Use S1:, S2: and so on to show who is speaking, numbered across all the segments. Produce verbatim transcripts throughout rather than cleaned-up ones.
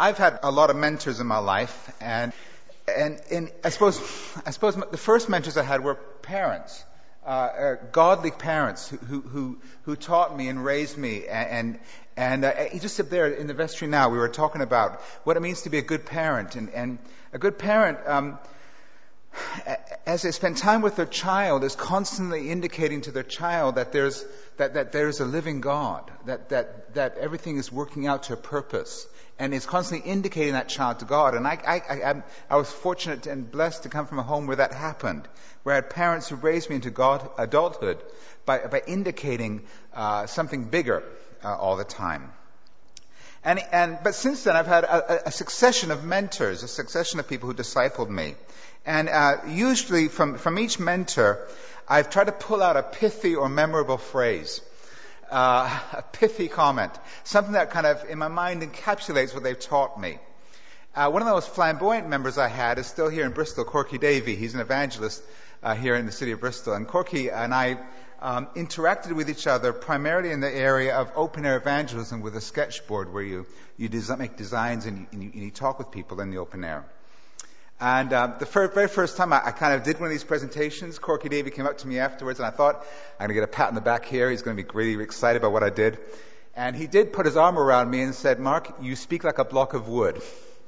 S1: I've had a lot of mentors in my life, and and, and I suppose I suppose the first mentors I had were parents, uh, uh, godly parents who, who who who taught me and raised me. And and uh, you just sit there in the vestry now. We were talking about what it means to be a good parent, and and a good parent, um, as they spend time with their child, is constantly indicating to their child that there's that that there's a living God, that that that everything is working out to a purpose. And is constantly indicating that child to God. And I, I, I, I was fortunate and blessed to come from a home where that happened, where I had parents who raised me into God, adulthood by, by indicating uh, something bigger uh, all the time. And, and but since then, I've had a, a succession of mentors, a succession of people who discipled me. And uh, usually, from from each mentor, I've tried to pull out a pithy or memorable phrase. Uh, a pithy comment, something that kind of, in my mind, encapsulates what they've taught me. Uh, one of the most flamboyant members I had is still here in Bristol, Corky Davey. He's an evangelist uh, here in the city of Bristol. And Corky and I um, interacted with each other primarily in the area of open-air evangelism with a sketchboard where you, you des- make designs and you, and, you, and you talk with people in the open air. And uh, the fir- very first time I, I kind of did one of these presentations, Corky Davey came up to me afterwards, and I thought, I'm going to get a pat on the back here. He's going to be really excited about what I did. And he did put his arm around me and said, "Mark, you speak like a block of wood."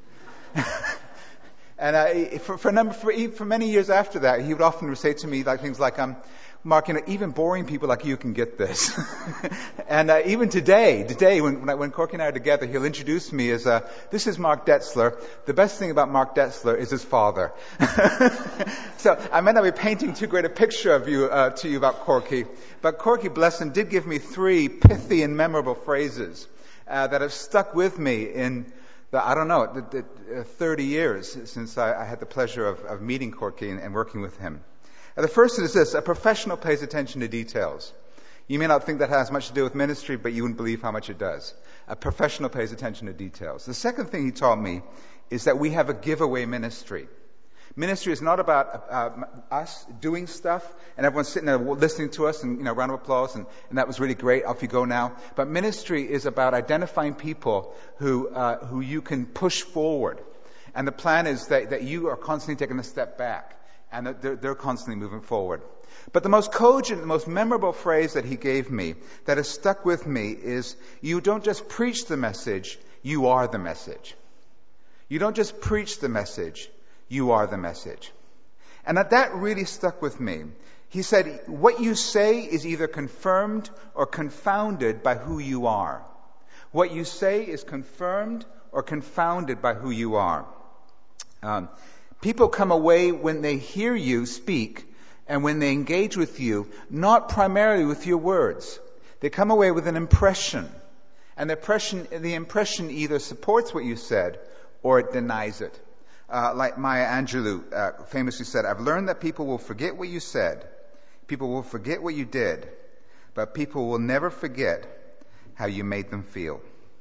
S1: And uh, for, for, a number, for, for many years after that, he would often say to me like things like, um, "Mark, you know, even boring people like you can get this." And uh, even today, today when when, I, when Corky and I are together, he'll introduce me as, uh, "This is Mark Detzler. The best thing about Mark Detzler is his father." So I may not be painting too great a picture of you uh, to you about Corky, but Corky, bless him, did give me three pithy and memorable phrases uh, that have stuck with me in the, I don't know, the, the, uh, thirty years since I, I had the pleasure of, of meeting Corky and, and working with him. The first is this: a professional pays attention to details. You may not think that has much to do with ministry, but you wouldn't believe how much it does. A professional pays attention to details. The second thing he taught me is that we have a giveaway ministry. Ministry is not about uh, us doing stuff and everyone sitting there listening to us and, you know, round of applause and, and that was really great, off you go now. But ministry is about identifying people who uh, who you can push forward. And the plan is that, that you are constantly taking a step back. And they're, they're constantly moving forward. But the most cogent, the most memorable phrase that he gave me that has stuck with me is, you don't just preach the message, you are the message. You don't just preach the message, you are the message. And that, that really stuck with me. He said, what you say is either confirmed or confounded by who you are. What you say is confirmed or confounded by who you are. Um, People come away when they hear you speak and when they engage with you, not primarily with your words. They come away with an impression. And the impression, the impression either supports what you said or it denies it. Uh, like Maya Angelou uh, famously said, "I've learned that people will forget what you said, people will forget what you did, but people will never forget how you made them feel."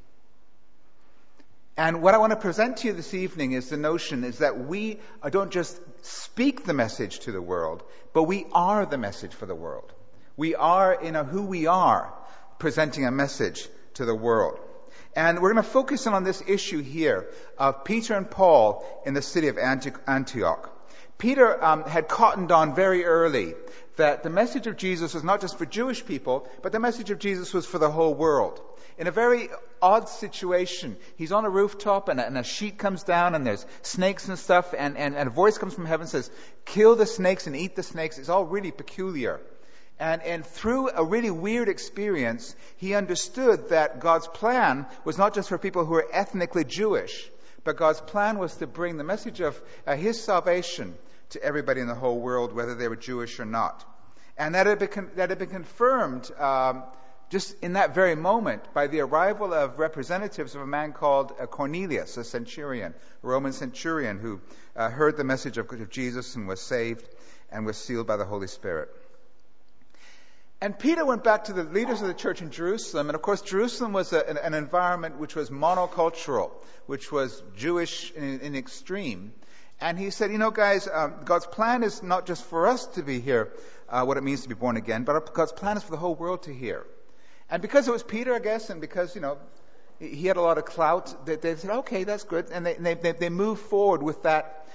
S1: And what I want to present to you this evening is the notion is that we don't just speak the message to the world, but we are the message for the world. We are, in a who we are, presenting a message to the world. And we're going to focus in on this issue here of Peter and Paul in the city of Antioch. Peter um, had cottoned on very early that the message of Jesus was not just for Jewish people, but the message of Jesus was for the whole world. In a very odd situation, he's on a rooftop and a, and a sheet comes down and there's snakes and stuff and, and, and a voice comes from heaven and says, "Kill the snakes and eat the snakes." It's all really peculiar. And, and through a really weird experience, he understood that God's plan was not just for people who were ethnically Jewish, but God's plan was to bring the message of uh, his salvation to everybody in the whole world, whether they were Jewish or not. And that had been, that had been confirmed um, just in that very moment by the arrival of representatives of a man called uh, Cornelius, a centurion, a Roman centurion who uh, heard the message of, of Jesus and was saved and was sealed by the Holy Spirit. And Peter went back to the leaders of the church in Jerusalem. And of course, Jerusalem was a, an, an environment which was monocultural, which was Jewish in, in extreme. And he said, you know, guys, um, God's plan is not just for us to be here, uh, what it means to be born again, but God's plan is for the whole world to hear. And because it was Peter, I guess, and because, you know, he had a lot of clout. They, they said, okay, that's good. And they, they, they, they moved forward with that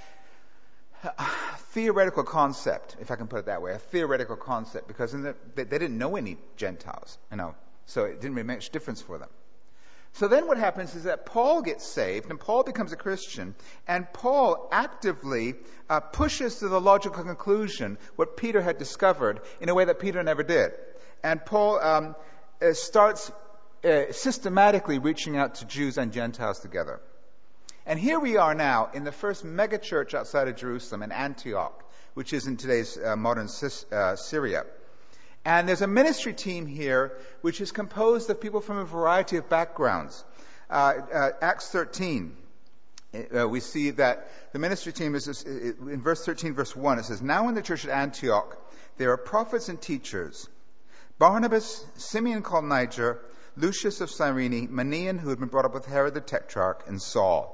S1: uh, theoretical concept, if I can put it that way, a theoretical concept, because in the, they, they didn't know any Gentiles, you know, so it didn't really make much difference for them. So then what happens is that Paul gets saved, and Paul becomes a Christian, and Paul actively uh, pushes to the logical conclusion what Peter had discovered in a way that Peter never did. And Paul um, uh, starts uh, systematically reaching out to Jews and Gentiles together. And here we are now in the first mega church outside of Jerusalem, in Antioch, which is in today's uh, modern Cis, uh, Syria. And there's a ministry team here which is composed of people from a variety of backgrounds. Uh, uh, Acts thirteen, uh, we see that the ministry team is, is in verse thirteen, verse one, it says, "Now in the church at Antioch there are prophets and teachers, Barnabas, Simeon called Niger, Lucius of Cyrene, Manaen, who had been brought up with Herod the Tetrarch, and Saul."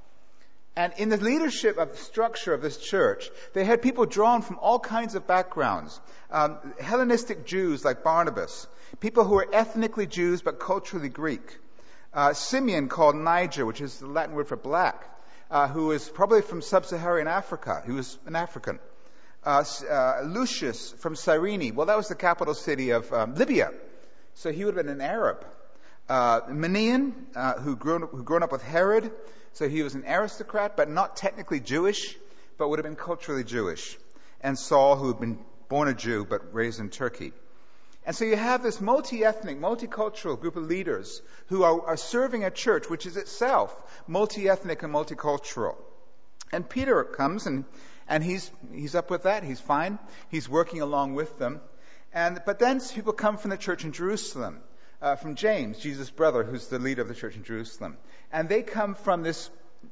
S1: And in the leadership of the structure of this church, they had people drawn from all kinds of backgrounds. Um, Hellenistic Jews like Barnabas, people who were ethnically Jews but culturally Greek. Uh, Simeon called Niger, which is the Latin word for black, uh, who is probably from sub-Saharan Africa. He was an African. Uh, uh, Lucius from Cyrene, well, that was the capital city of um, Libya. So he would have been an Arab. Uh, Manaen, uh, who grown who grown up with Herod, so he was an aristocrat, but not technically Jewish, but would have been culturally Jewish. And Saul, who had been born a Jew, but raised in Turkey. And so you have this multi-ethnic, multicultural group of leaders who are, are serving a church which is itself multi-ethnic and multicultural. And Peter comes, and, and he's, he's up with that. He's fine. He's working along with them. And, but then people come from the church in Jerusalem. Uh, from James, Jesus' brother, who's the leader of the church in Jerusalem. And they come from this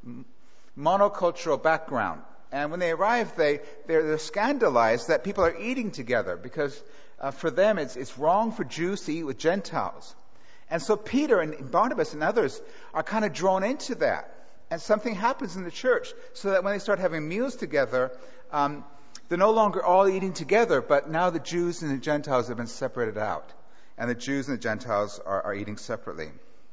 S1: monocultural background. And when they arrive, they, they're, they're scandalized that people are eating together, because uh, for them it's, it's wrong for Jews to eat with Gentiles. And so Peter and Barnabas and others are kind of drawn into that. And something happens in the church so that when they start having meals together, um, they're no longer all eating together, but now the Jews and the Gentiles have been separated out. And the Jews and the Gentiles are, are eating separately.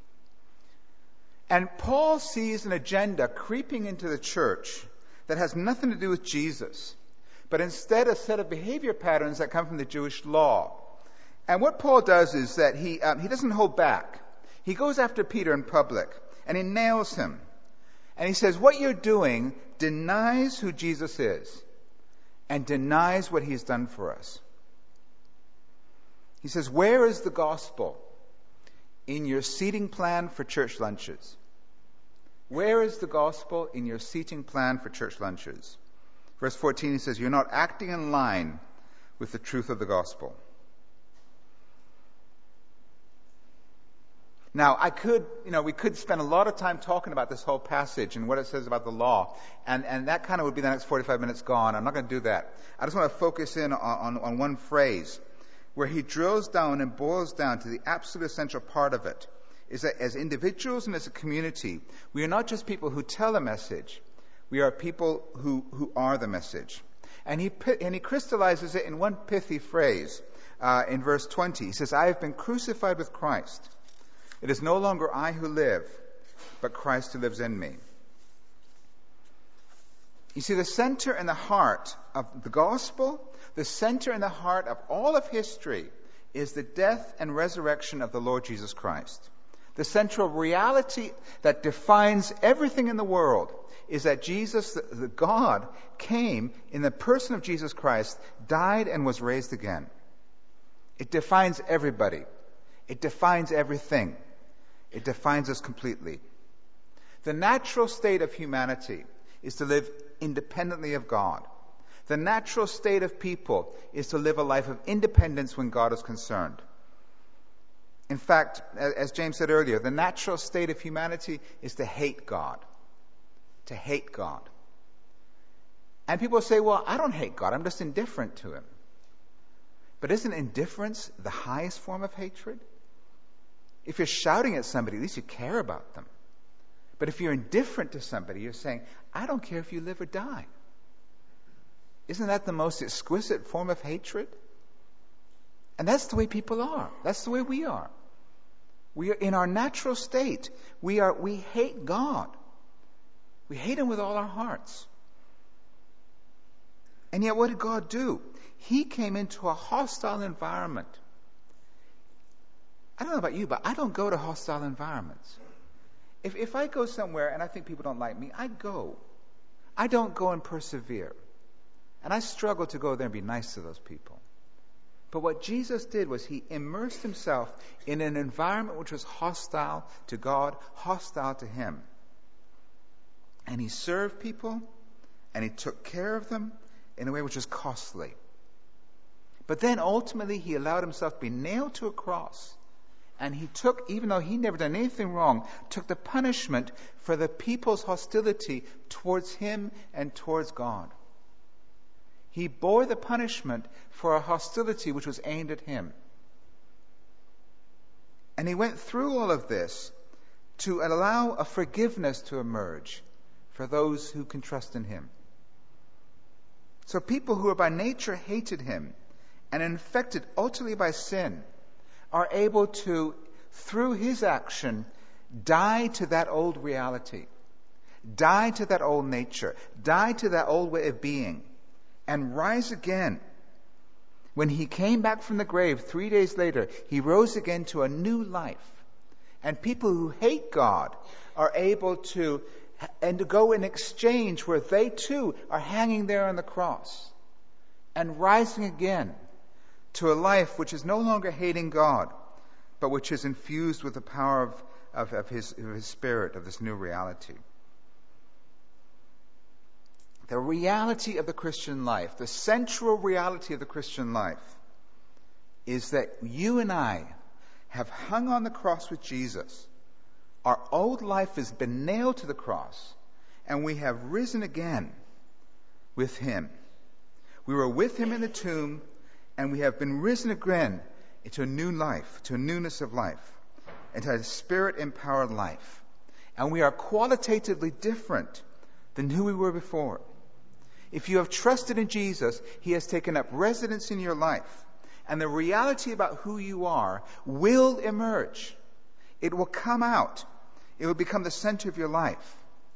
S1: And Paul sees an agenda creeping into the church that has nothing to do with Jesus, but instead a set of behavior patterns that come from the Jewish law. And what Paul does is that he um, he doesn't hold back. He goes after Peter in public, and he nails him. And he says, what you're doing denies who Jesus is and denies what he's done for us. He says, where is the gospel in your seating plan for church lunches? Where is the gospel in your seating plan for church lunches? Verse fourteen, he says, you're not acting in line with the truth of the gospel. Now, I could, you know, we could spend a lot of time talking about this whole passage and what it says about the law, and, and that kind of would be the next forty-five minutes gone. I'm not going to do that. I just want to focus in on, on, on one phrase, where he drills down and boils down to the absolute essential part of it, is that as individuals and as a community, we are not just people who tell a message, we are people who, who are the message. And he and he crystallizes it in one pithy phrase uh, in verse twenty. He says, I have been crucified with Christ. It is no longer I who live, but Christ who lives in me. You see, the center and the heart of the gospel, the center and the heart of all of history, is the death and resurrection of the Lord Jesus Christ. The central reality that defines everything in the world is that Jesus, the, the God, came in the person of Jesus Christ, died and was raised again. It defines everybody. It defines everything. It defines us completely. The natural state of humanity is to live independently of God. The natural state of people is to live a life of independence when God is concerned. In fact, as James said earlier, the natural state of humanity is to hate God. To hate God. And people say, well, I don't hate God, I'm just indifferent to him. But isn't indifference the highest form of hatred? If you're shouting at somebody, at least you care about them. But if you're indifferent to somebody, you're saying, I don't care if you live or die. Isn't that the most exquisite form of hatred? And that's the way people are. That's the way we are. We are in our natural state. We are, we hate God. We hate Him with all our hearts. And yet what did God do? He came into a hostile environment. I don't know about you, but I don't go to hostile environments. If if I go somewhere and I think people don't like me, I go. I don't go and persevere. And I struggle to go there and be nice to those people. But what Jesus did was He immersed Himself in an environment which was hostile to God, hostile to Him. And He served people, and He took care of them in a way which was costly. But then ultimately He allowed Himself to be nailed to a cross. And He took, even though He never done anything wrong, took the punishment for the people's hostility towards Him and towards God. He bore the punishment for a hostility which was aimed at Him. And He went through all of this to allow a forgiveness to emerge for those who can trust in Him. So people who are by nature hated Him and infected utterly by sin are able to, through His action, die to that old reality, die to that old nature, die to that old way of being, and rise again. When He came back from the grave three days later, He rose again to a new life. And people who hate God are able to and to go in exchange where they too are hanging there on the cross and rising again to a life which is no longer hating God, but which is infused with the power of, of, of, his, of His Spirit, of this new reality. The reality of the Christian life, the central reality of the Christian life, is that you and I have hung on the cross with Jesus. Our old life has been nailed to the cross, and we have risen again with Him. We were with Him in the tomb, and we have been risen again into a new life, to a newness of life, into a Spirit-empowered life. And we are qualitatively different than who we were before. If you have trusted in Jesus, He has taken up residence in your life. And the reality about who you are will emerge. It will come out. It will become the center of your life.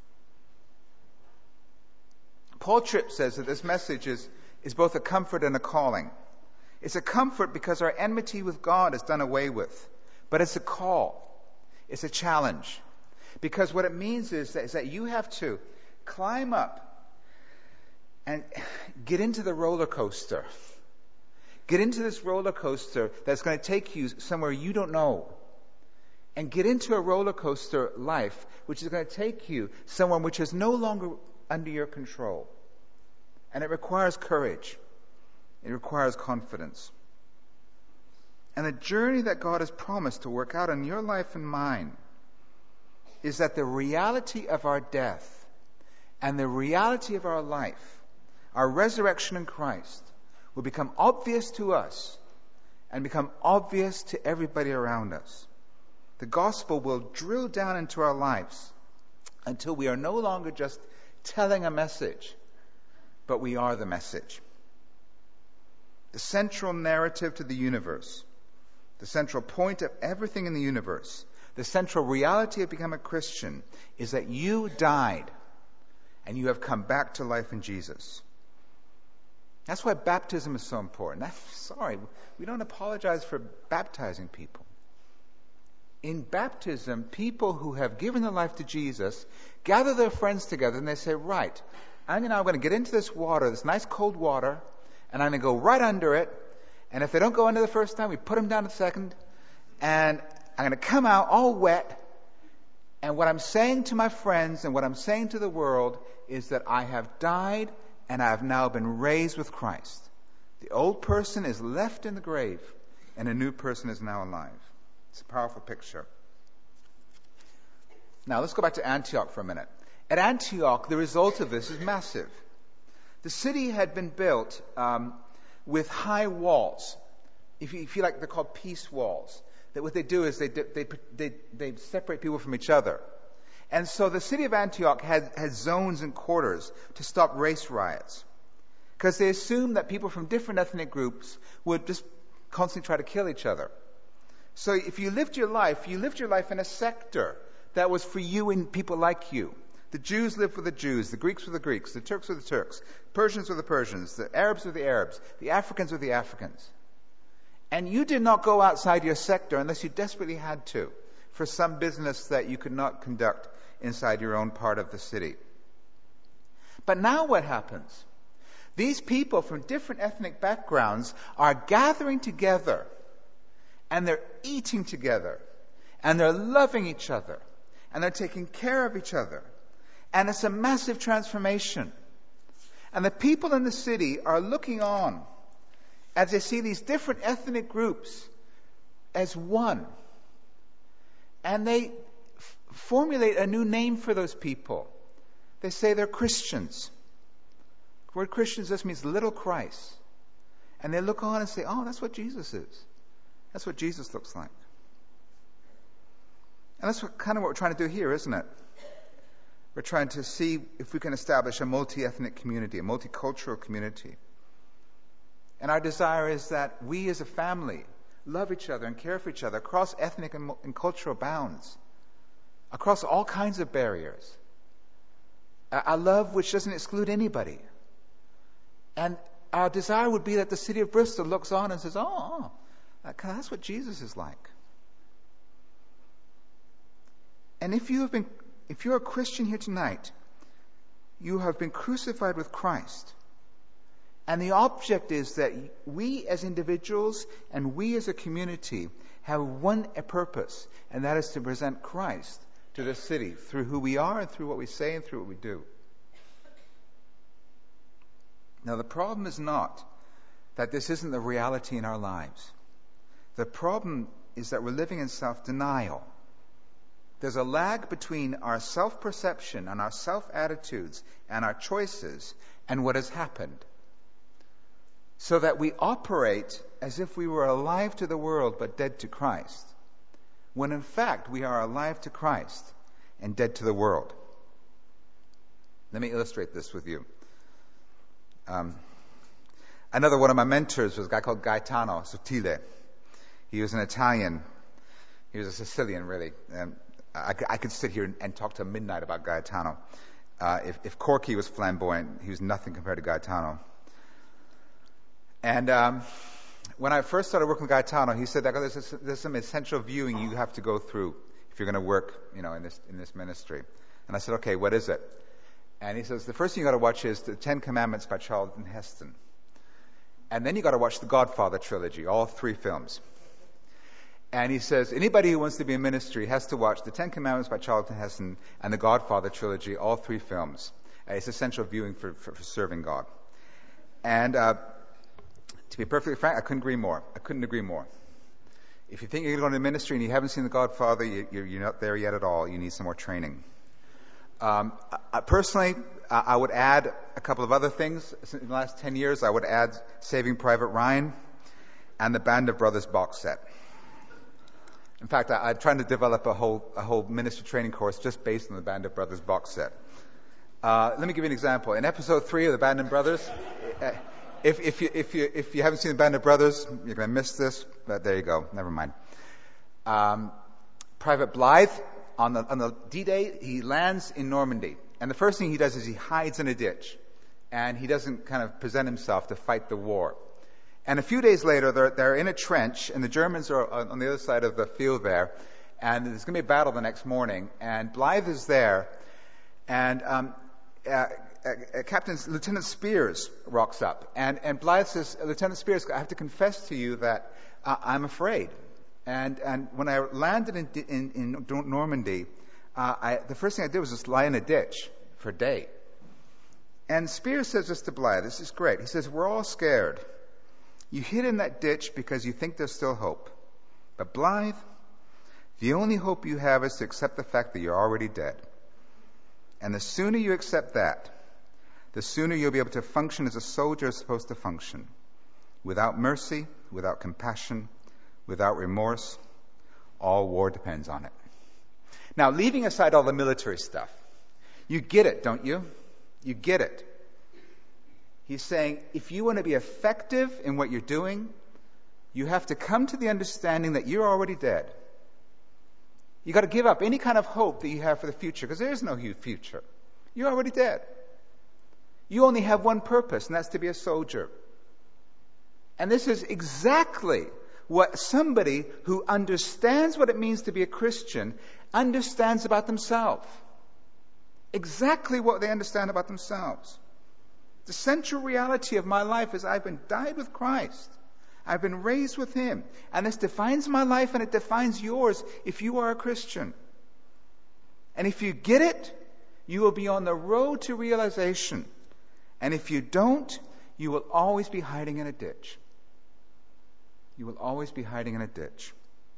S1: Paul Tripp says that this message is, is both a comfort and a calling. It's a comfort because our enmity with God is done away with. But it's a call. It's a challenge. Because what it means is that, is that you have to climb up and get into the roller coaster. Get into this roller coaster that's going to take you somewhere you don't know. And get into a roller coaster life which is going to take you somewhere which is no longer under your control. And it requires courage. It requires confidence. And the journey that God has promised to work out in your life and mine is that the reality of our death and the reality of our life, our resurrection in Christ, will become obvious to us and become obvious to everybody around us. The gospel will drill down into our lives until we are no longer just telling a message, but we are the message. The central narrative to the universe, the central point of everything in the universe, the central reality of becoming a Christian is that you died and you have come back to life in Jesus. That's why baptism is so important. I'm sorry, we don't apologize for baptizing people. In baptism, people who have given their life to Jesus gather their friends together and they say, right, I'm now going to get into this water, this nice cold water, and I'm going to go right under it. And if they don't go under the first time, we put them down the second. And I'm going to come out all wet. And what I'm saying to my friends and what I'm saying to the world is that I have died and I have now been raised with Christ. The old person is left in the grave and a new person is now alive. It's a powerful picture. Now let's go back to Antioch for a minute. At Antioch, the result of this is massive. The city had been built um, with high walls. If you, if you like, they're called peace walls. That what they do is they, they, they, they separate people from each other. And so the city of Antioch had, had zones and quarters to stop race riots. Because they assumed that people from different ethnic groups would just constantly try to kill each other. So if you lived your life, you lived your life in a sector that was for you and people like you. The Jews lived for the Jews, the Greeks were the Greeks, the Turks were the Turks, Persians were the Persians, the Arabs were the Arabs, the Africans were the Africans. And you did not go outside your sector unless you desperately had to, for some business that you could not conduct inside your own part of the city. But now what happens? These people from different ethnic backgrounds are gathering together, and they're eating together, and they're loving each other, and they're taking care of each other. And it's a massive transformation. And the people in the city are looking on as they see these different ethnic groups as one. And they f- formulate a new name for those people. They say they're Christians. The word Christians just means little Christ. And they look on and say, oh, that's what Jesus is. That's what Jesus looks like. And that's what, kind of what we're trying to do here, isn't it? We're trying to see if we can establish a multi-ethnic community, a multicultural community. And our desire is that we as a family love each other and care for each other across ethnic and, and cultural bounds, across all kinds of barriers. A, a love which doesn't exclude anybody. And our desire would be that the city of Bristol looks on and says, oh, that's what Jesus is like. And if you have been, if you're a Christian here tonight, you have been crucified with Christ. And the object is that we as individuals and we as a community have one purpose, and that is to present Christ to the city through who we are and through what we say and through what we do. Now, the problem is not that this isn't the reality in our lives. The problem is that we're living in self-denial. There's a lag between our self-perception and our self-attitudes and our choices and what has happened. So that we operate as if we were alive to the world but dead to Christ, when in fact we are alive to Christ and dead to the world. Let me illustrate this with you. Um, another one of my mentors was a guy called Gaetano Sottile. He was an Italian. He was a Sicilian, really. And I, I could sit here and, and talk till midnight about Gaetano. Uh, if, if Corky was flamboyant, he was nothing compared to Gaetano. And um, when I first started working with Gaetano, he said that there's, there's some essential viewing you have to go through if you're going to work, you know, in this in this ministry. And I said, okay, what is it? And he says, the first thing you got to watch is the Ten Commandments by Charlton Heston. And then you got to watch the Godfather trilogy, all three films. And he says, anybody who wants to be in ministry has to watch the Ten Commandments by Charlton Heston and the Godfather trilogy, all three films. Uh, it's essential viewing for, for, for serving God. And uh, to be perfectly frank, I couldn't agree more. I couldn't agree more. If you think you're going to go into ministry and you haven't seen the Godfather, you, you're, you're not there yet at all. You need some more training. Um, I, personally, I, I would add a couple of other things. In the last ten years, I would add Saving Private Ryan and the Band of Brothers box set. In fact, I, I'm trying to develop a whole a whole ministry training course just based on the Band of Brothers box set. Uh, let me give you an example. In episode three of the Band of Brothers, uh, if if you if you if you haven't seen the Band of Brothers, you're going to miss this. But there you go. Never mind. Um, Private Blythe. On the, on the D-Day, he lands in Normandy. And the first thing he does is he hides in a ditch. And he doesn't kind of present himself to fight the war. And a few days later, they're, they're in a trench, and the Germans are on the other side of the field there. And there's going to be a battle the next morning. And Blythe is there. And um, uh, uh, Captain Lieutenant Spears rocks up. And, and Blythe says, Lieutenant Spears, I have to confess to you that uh, I'm afraid. And and when I landed in in, in Normandy, uh, I, the first thing I did was just lie in a ditch for a day. And Spears says this to Blythe. This is great. He says, we're all scared. You hid in that ditch because you think there's still hope. But Blythe, the only hope you have is to accept the fact that you're already dead. And the sooner you accept that, the sooner you'll be able to function as a soldier is supposed to function. Without mercy, without compassion, without remorse. All war depends on it. Now, leaving aside all the military stuff, you get it, don't you? You get it. He's saying, if you want to be effective in what you're doing, You have to come to the understanding that you're already dead. You got to give up any kind of hope that you have for the future, because there is no future. You're already dead. You only have one purpose, and that's to be a soldier. And this is exactly what somebody who understands what it means to be a Christian understands about themselves. Exactly what they understand about themselves. The central reality of my life is I've been died with Christ. I've been raised with Him. And this defines my life, and it defines yours if you are a Christian. And if you get it, you will be on the road to realization. And if you don't, you will always be hiding in a ditch. You will always be hiding in a ditch.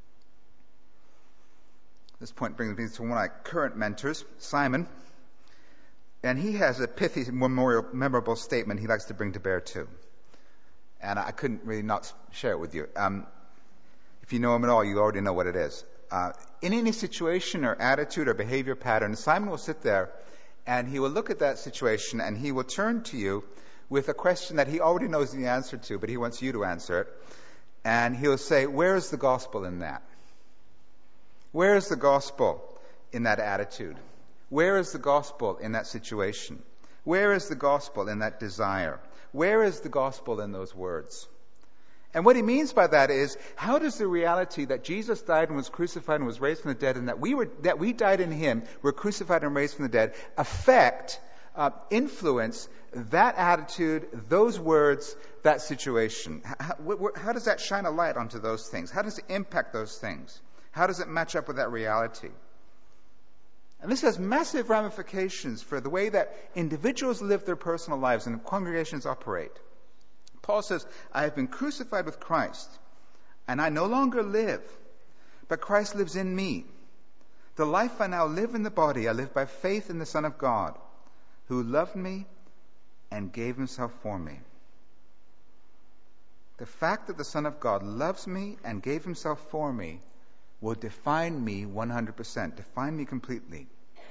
S1: This point brings me to one of my current mentors, Simon. And he has a pithy, memorial, memorable statement he likes to bring to bear too. And I couldn't really not share it with you. Um, if you know him at all, you already know what it is. Uh, in any situation or attitude or behavior pattern, Simon will sit there and he will look at that situation and he will turn to you with a question that he already knows the answer to, but he wants you to answer it. And he'll say, where is the gospel in that? Where is the gospel in that attitude? Where is the gospel in that situation? Where is the gospel in that desire? Where is the gospel in those words? And what he means by that is, how does the reality that Jesus died and was crucified and was raised from the dead, and that we were that we died in Him, were crucified and raised from the dead, affect, uh, influence that attitude, those words, that situation? How, how does that shine a light onto those things? How does it impact those things? How does it match up with that reality? And this has massive ramifications for the way that individuals live their personal lives and congregations operate. Paul says, I have been crucified with Christ, and I no longer live, but Christ lives in me. The life I now live in the body, I live by faith in the Son of God, who loved me and gave Himself for me. The fact that the Son of God loves me and gave Himself for me will define me one hundred percent, define me completely.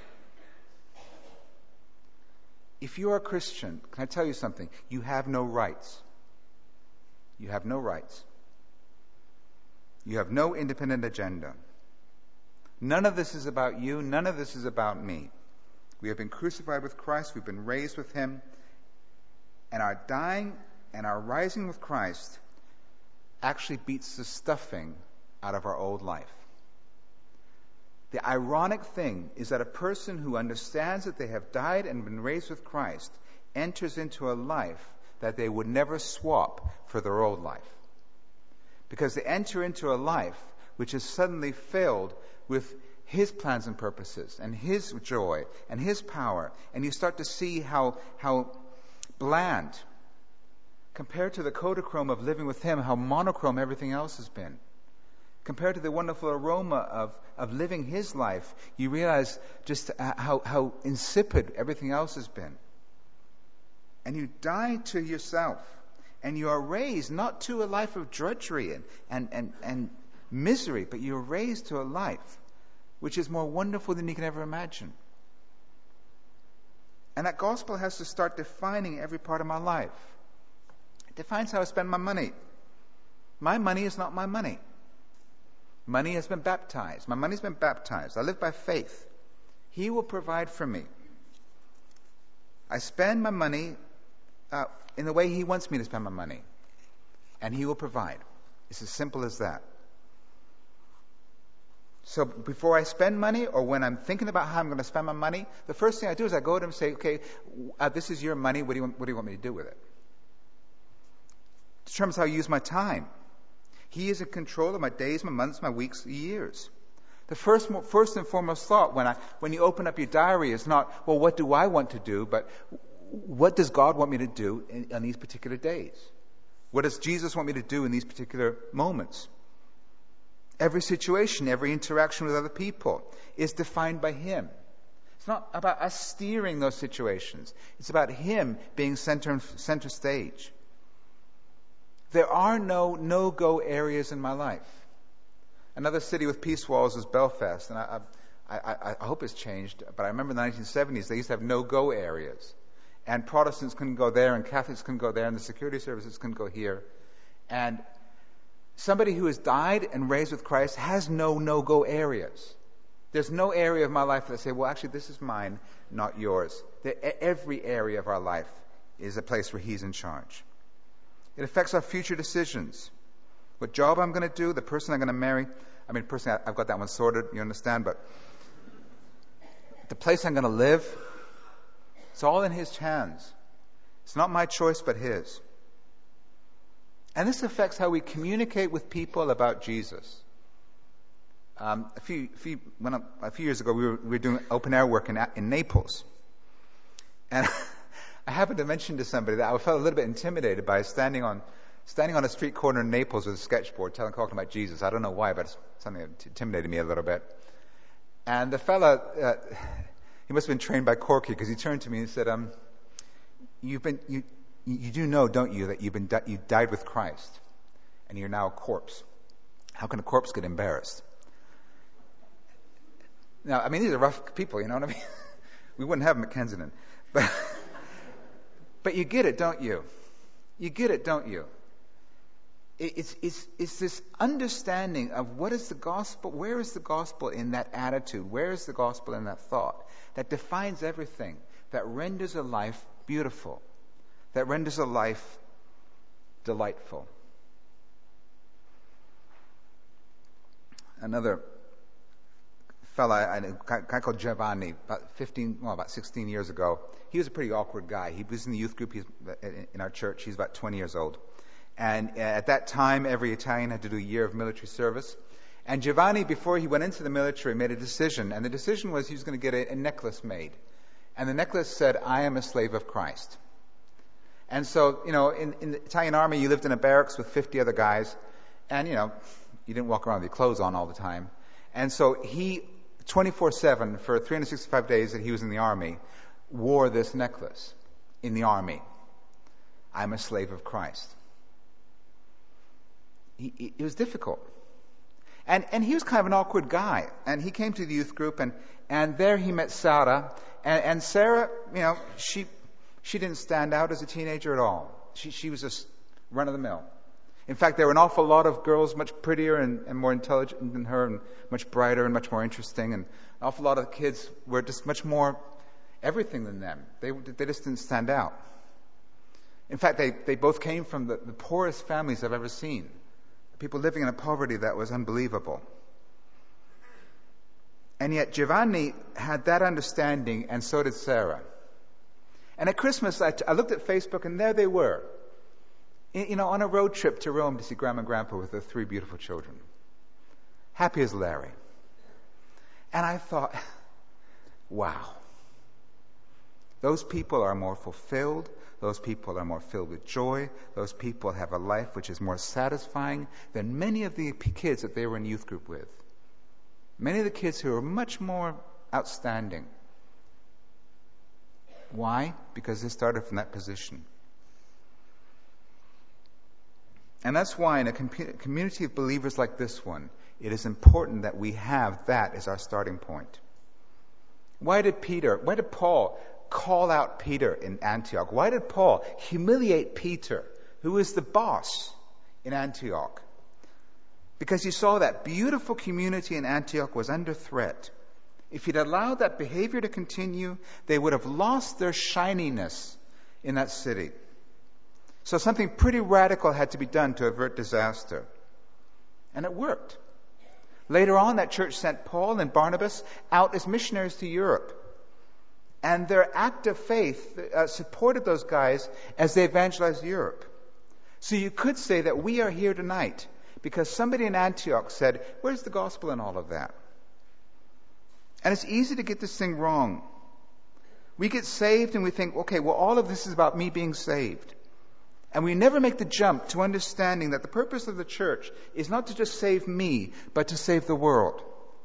S1: If you are a Christian, can I tell you something? You have no rights. You have no rights. You have no independent agenda. None of this is about you. None of this is about me. We have been crucified with Christ. We've been raised with Him. And our dying and our rising with Christ actually beats the stuffing out of our old life. The ironic thing is that a person who understands that they have died and been raised with Christ enters into a life that they would never swap for their old life. Because they enter into a life which is suddenly filled with His plans and purposes and His joy and His power. And you start to see how, how bland, compared to the Kodachrome of living with Him, how monochrome everything else has been. Compared to the wonderful aroma of, of living His life, you realize just how, how insipid everything else has been. And you die to yourself. And you are raised not to a life of drudgery and, and, and, and misery, but you are raised to a life which is more wonderful than you can ever imagine. And that gospel has to start defining every part of my life. It defines how I spend my money. My money is not my money. Money has been baptized. My money's been baptized. I live by faith. He will provide for me. I spend my money uh, in the way He wants me to spend my money. And He will provide. It's as simple as that. So before I spend money, or when I'm thinking about how I'm going to spend my money, the first thing I do is I go to Him and say, okay, uh, this is your money. What do you want, what do you want me to do with it? It determines how I use my time. He is in control of my days, my months, my weeks, years. The first, first and foremost thought when I, when you open up your diary is not, well, what do I want to do, but what does God want me to do in, on these particular days? What does Jesus want me to do in these particular moments? Every situation, every interaction with other people is defined by Him. It's not about us steering those situations. It's about Him being center, center stage. There are no no-go areas in my life. Another city with peace walls is Belfast, and I, I, I, I hope it's changed, but I remember in the nineteen seventies they used to have no-go areas. And Protestants couldn't go there, and Catholics couldn't go there, and the security services couldn't go here. And somebody who has died and raised with Christ has no no-go areas. There's no area of my life that I say, well, actually, this is mine, not yours. The, every area of our life is a place where He's in charge. It affects our future decisions. What job I'm going to do, the person I'm going to marry. I mean, personally, I've got that one sorted, you understand, but the place I'm going to live, it's all in His hands. It's not my choice, but His. And this affects how we communicate with people about Jesus. Um, a few, few, when I, a few years ago, we were, we were doing open air work in, in Naples. And I happened to mention to somebody that I felt a little bit intimidated by standing on standing on a street corner in Naples with a sketchboard telling, talking about Jesus. I don't know why, but it's something that intimidated me a little bit. And the fella, uh, he must have been trained by Corky, because he turned to me and said, um, you've been, you, you do know, don't you, that you've been, you died with Christ, and you're now a corpse. How can a corpse get embarrassed? Now, I mean, these are rough people, you know what I mean? We wouldn't have them at Kensington. But, but you get it, don't you? You get it, don't you? It's, it's, it's this understanding of what is the gospel, where is the gospel in that attitude, where is the gospel in that thought, that defines everything, that renders a life beautiful, that renders a life delightful. Another fella, a guy called Giovanni, about fifteen, well, about sixteen years ago. He was a pretty awkward guy. He was in the youth group. He's in our church. He's about twenty years old. And at that time, every Italian had to do a year of military service. And Giovanni, before he went into the military, made a decision. And the decision was he was going to get a, a necklace made. And the necklace said, I am a slave of Christ. And so, you know, in, in the Italian army, you lived in a barracks with fifty other guys. And, you know, you didn't walk around with your clothes on all the time. And so he, twenty-four seven, for three hundred sixty-five days that he was in the army, wore this necklace in the army. I'm a slave of Christ. He, he, it was difficult. And and he was kind of an awkward guy. And he came to the youth group, and, and there he met Sarah. And, and Sarah, you know, she she didn't stand out as a teenager at all. She she was just run of the mill. In fact, there were an awful lot of girls much prettier and, and more intelligent than her, and much brighter and much more interesting. And an awful lot of kids were just much more everything than them. They they just didn't stand out. In fact, they, they both came from the, the poorest families I've ever seen. People living in a poverty that was unbelievable. And yet Giovanni had that understanding, and so did Sarah. And at Christmas, I, I looked at Facebook, and there they were. You know, on a road trip to Rome to see Grandma and Grandpa with their three beautiful children. Happy as Larry. And I thought, wow. Those people are more fulfilled. Those people are more filled with joy. Those people have a life which is more satisfying than many of the kids that they were in youth group with. Many of the kids who are much more outstanding. Why? Because they started from that position. And that's why in a com- community of believers like this one, it is important that we have that as our starting point. Why did Peter, why did Paul call out Peter in Antioch? Why did Paul humiliate Peter, who was the boss in Antioch? Because he saw that beautiful community in Antioch was under threat. If he'd allowed that behavior to continue, they would have lost their shininess in that city. So something pretty radical had to be done to avert disaster. And it worked. Later on, that church sent Paul and Barnabas out as missionaries to Europe. And their act of faith uh, supported those guys as they evangelized Europe. So you could say that we are here tonight because somebody in Antioch said, where's the gospel in all of that? And it's easy to get this thing wrong. We get saved and we think, okay, well, all of this is about me being saved. And we never make the jump to understanding that the purpose of the church is not to just save me, but to save the world.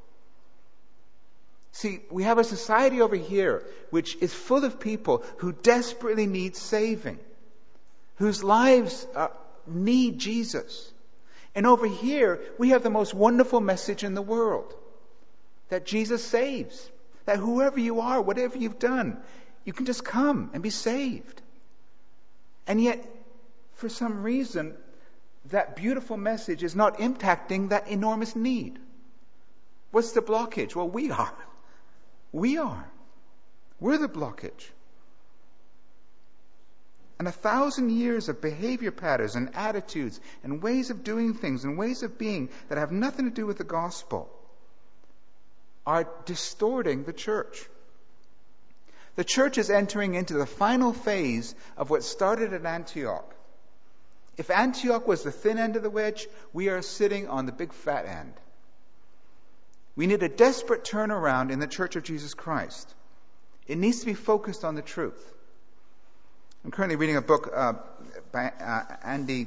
S1: See, we have a society over here which is full of people who desperately need saving, whose lives uh, need Jesus. And over here, we have the most wonderful message in the world, that Jesus saves, that whoever you are, whatever you've done, you can just come and be saved. And yet, for some reason, that beautiful message is not impacting that enormous need. What's the blockage? Well, we are. We are. We're the blockage. And a thousand years of behavior patterns and attitudes and ways of doing things and ways of being that have nothing to do with the gospel are distorting the church. The church is entering into the final phase of what started at Antioch. If Antioch was the thin end of the wedge, we are sitting on the big fat end. We need a desperate turnaround in the Church of Jesus Christ. It needs to be focused on the truth. I'm currently reading a book uh, by uh, Andy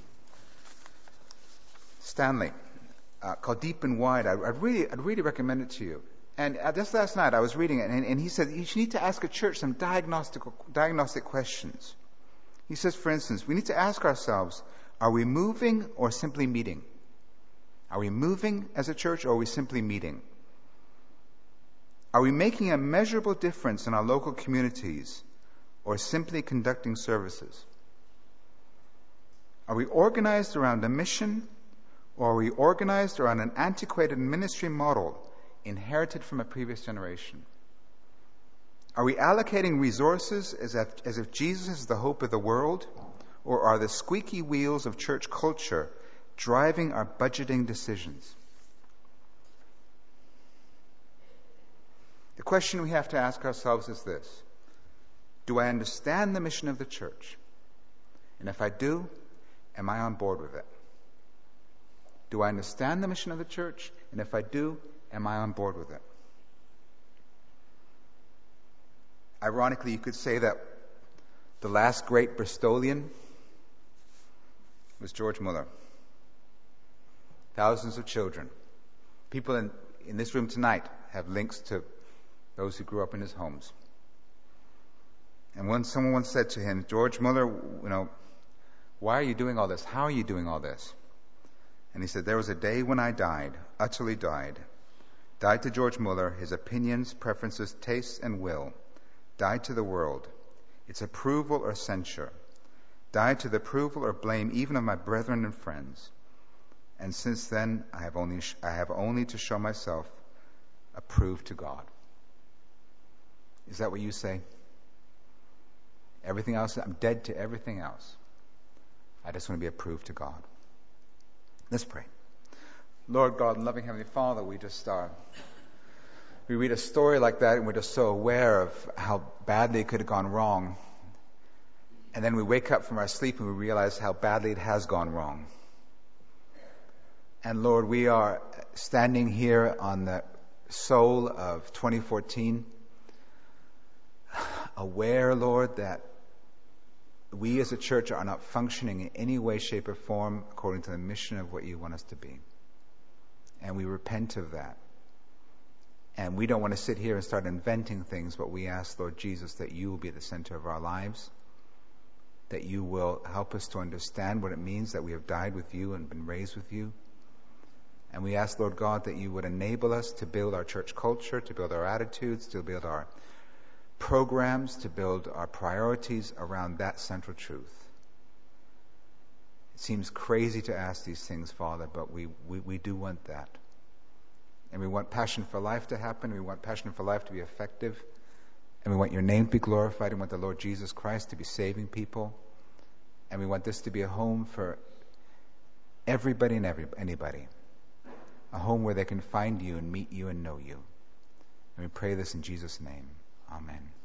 S1: Stanley uh, called Deep and Wide. I, I'd really, I'd really recommend it to you. And uh, just last night I was reading it, and, and he said you need to ask a church some diagnostic diagnostic questions. He says, for instance, we need to ask ourselves: are we moving or simply meeting? Are we moving as a church, or are we simply meeting? Are we making a measurable difference in our local communities, or simply conducting services? Are we organized around a mission, or are we organized around an antiquated ministry model inherited from a previous generation? Are we allocating resources as if, as if Jesus is the hope of the world, or are the squeaky wheels of church culture driving our budgeting decisions? The question we have to ask ourselves is this: do I understand the mission of the church? And if I do, am I on board with it? Do I understand the mission of the church? And if I do, am I on board with it? Ironically, you could say that the last great Bristolian was George Muller. Thousands of children. People in, in this room tonight have links to those who grew up in his homes. And when someone once said to him, George Muller, you know, why are you doing all this? How are you doing all this? And he said, there was a day when I died, utterly died. Died to George Muller, his opinions, preferences, tastes, and will. Died to the world, its approval or censure. Died to the approval or blame even of my brethren and friends. And since then, I have only I have only to show myself approved to God. Is that what you say? Everything else, I'm dead to everything else. I just want to be approved to God. Let's pray. Lord God and loving Heavenly Father, we just are, we read a story like that and we're just so aware of how badly it could have gone wrong. And then we wake up from our sleep and we realize how badly it has gone wrong. And Lord, we are standing here on the soul of twenty fourteen, aware, Lord, that we as a church are not functioning in any way, shape, or form according to the mission of what you want us to be. And we repent of that. And we don't want to sit here and start inventing things, but we ask, Lord Jesus, that you will be the center of our lives, that you will help us to understand what it means that we have died with you and been raised with you. And we ask, Lord God, that you would enable us to build our church culture, to build our attitudes, to build our programs, to build our priorities around that central truth. It seems crazy to ask these things, Father, but we, we, we do want that. And we want Passion for Life to happen. We want Passion for Life to be effective. And we want your name to be glorified. We want the Lord Jesus Christ to be saving people. And we want this to be a home for everybody and every, anybody. A home where they can find you and meet you and know you. And we pray this in Jesus' name. Amen.